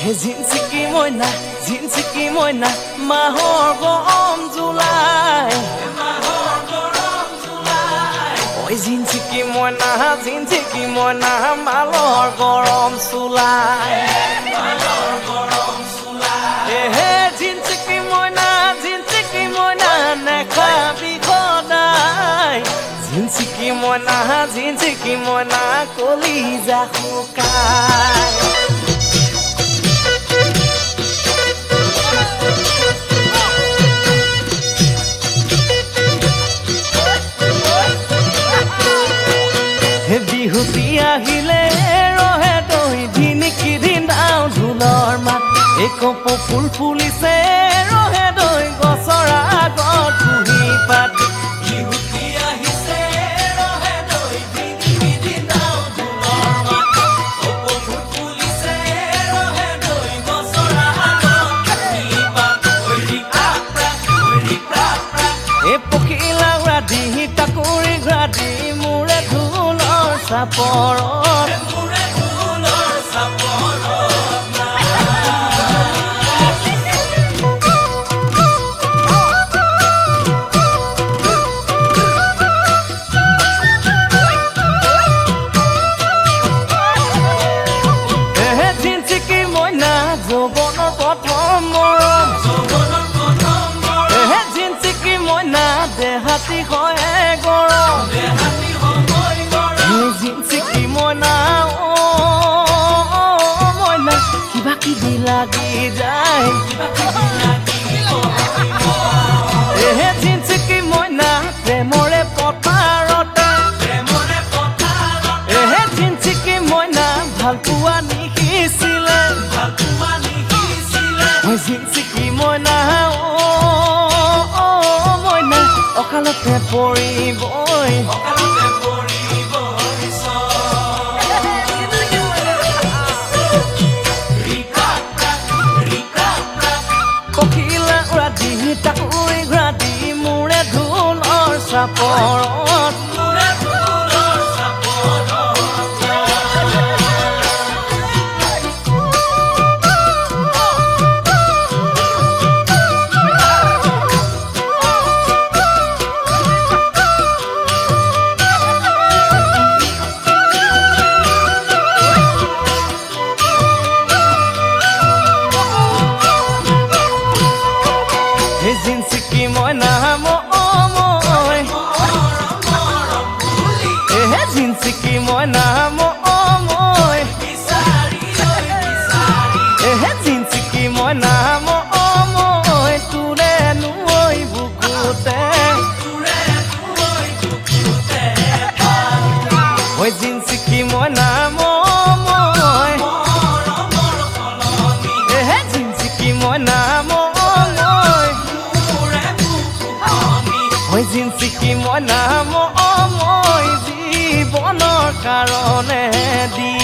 জিনচিকি মইনা মাহৰ গৰম জুলাই ঐ জিনচিকি মইনা মালৰ গৰম চুলাই এহে জিনচিকি মইনা নেখাবি সদায় জিনচিকি মইনা কলিজা শুকাই বিহুতি আহিলে ৰহে দৈ ধিনকি ধিনাও ঢোলৰ মাত একপ ফুল ফুলিছে ৰহে দৈ গছৰ আগত কুহি পাত বিহুতি আহিছে ৰহে দৈ ধিনকি ধিনাও ঢোলৰ মাত একপ ফুল ফুলিছে ৰহে দৈ গছৰ আগত কুহি পাত ঐৰি প্ৰা এ পখিলা ৰাধি তাকুৰি ঘাটি মোৰে সাপৰত জিনচিকি মইনা যৌৱনৰ প্ৰথম মৰম জিনচিকি মইনা দেহাতী হয় গৰম জিনচিকি মইনা মইনা কিবা কিবি লাগি যায় এহে জিনচিকি মইনা প্ৰেমৰে পথাৰতে এহে জিনচিকি মইনা ভাল পোৱা নিশিছিলে জিনচিকি মইনা মইনা অকালতে পৰিবই পখিলা ৰাধি তাকুৰি ঘাটি মোৰে ঢোলৰ চাপৰত জিনচিকি মইনা মই এহে জিনচিকি মইনা মই এহে জিনচিকি মইনা মই তোৰে নৈ বুকুতে ঐ জিনচিকি মইনা মই এহে জিনচিকি মইনা জিনচিকি মইনা মই জীৱনৰ কাৰণে দি